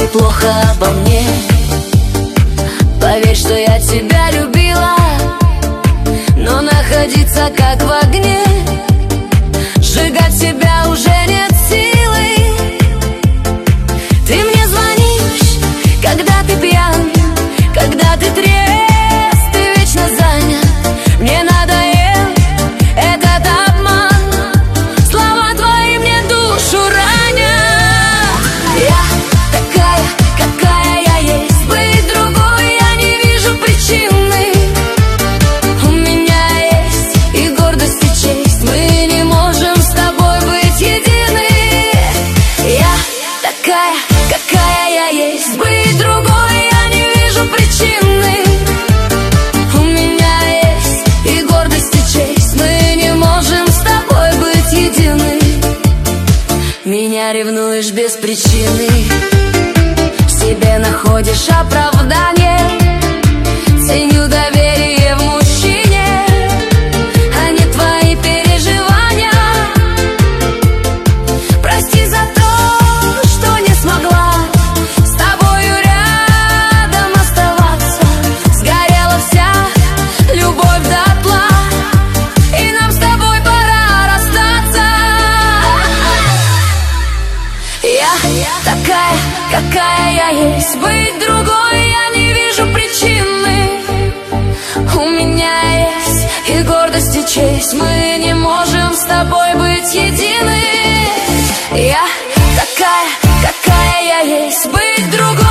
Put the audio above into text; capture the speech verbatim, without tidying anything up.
плохо обо мне. Поверь, что я тебя любила, но находиться как в огне, сжигать себя уже нет силы. Ты мне звонишь, когда ты пьян, когда ты трезв, ты вечно занят. Мне надоел этот обман, слова твои мне душу ранят. Я такая, какая я есть, быть другой я не вижу причины. У меня есть и гордость, и честь, мы не можем с тобой быть едины. Я такая, какая я есть, быть другой я не вижу причины. У меня есть и гордость, и честь, мы не можем с тобой быть едины. Меня ревнуешь без причины, в себе находишь оправдание. Ценю доверие в мужчине, а не твои переживания. Прости за то, что не смогла с тобою рядом оставаться. Сгорела вся любовь дотла, и нам с тобой пора расстаться. Я такая, какая я есть, быть другой я не вижу причины. У меня есть и гордость, и честь, мы не можем с тобой быть едины. Я такая, какая я есть, быть другой